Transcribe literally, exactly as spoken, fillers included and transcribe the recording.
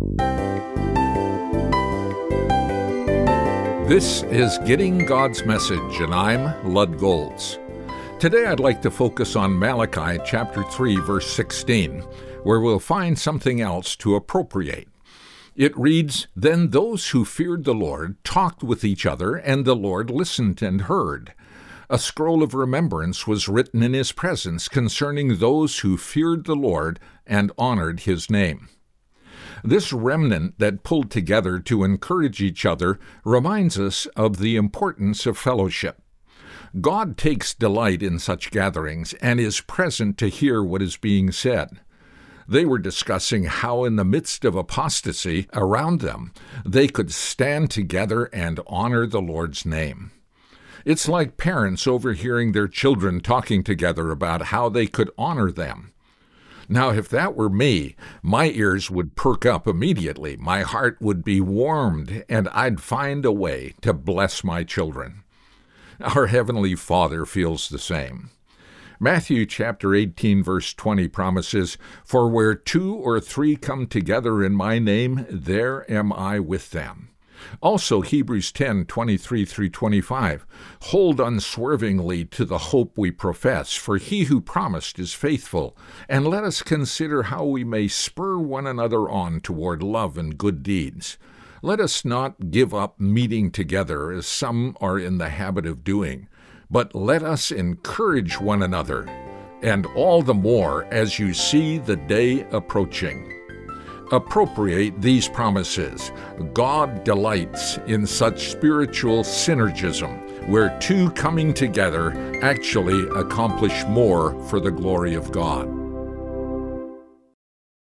This is Getting God's Message, and I'm Lud Golds. Today I'd like to focus on Malachi chapter three, verse sixteen, where we'll find something else to appropriate. It reads, "Then those who feared the Lord talked with each other, and the Lord listened and heard. A scroll of remembrance was written in his presence concerning those who feared the Lord and honored his name." This remnant that pulled together to encourage each other reminds us of the importance of fellowship. God takes delight in such gatherings and is present to hear what is being said. They were discussing how in the midst of apostasy around them, they could stand together and honor the Lord's name. It's like parents overhearing their children talking together about how they could honor them. Now, if that were me, my ears would perk up immediately, my heart would be warmed, and I'd find a way to bless my children. Our Heavenly Father feels the same. Matthew chapter eighteen, verse twenty promises, "For where two or three come together in my name, there am I with them." Also, Hebrews ten, twenty-three through twenty-five, "Hold unswervingly to the hope we profess, for he who promised is faithful, and let us consider how we may spur one another on toward love and good deeds. Let us not give up meeting together, as some are in the habit of doing, but let us encourage one another, and all the more as you see the day approaching." Appropriate these promises. God delights in such spiritual synergism, where two coming together actually accomplish more for the glory of God.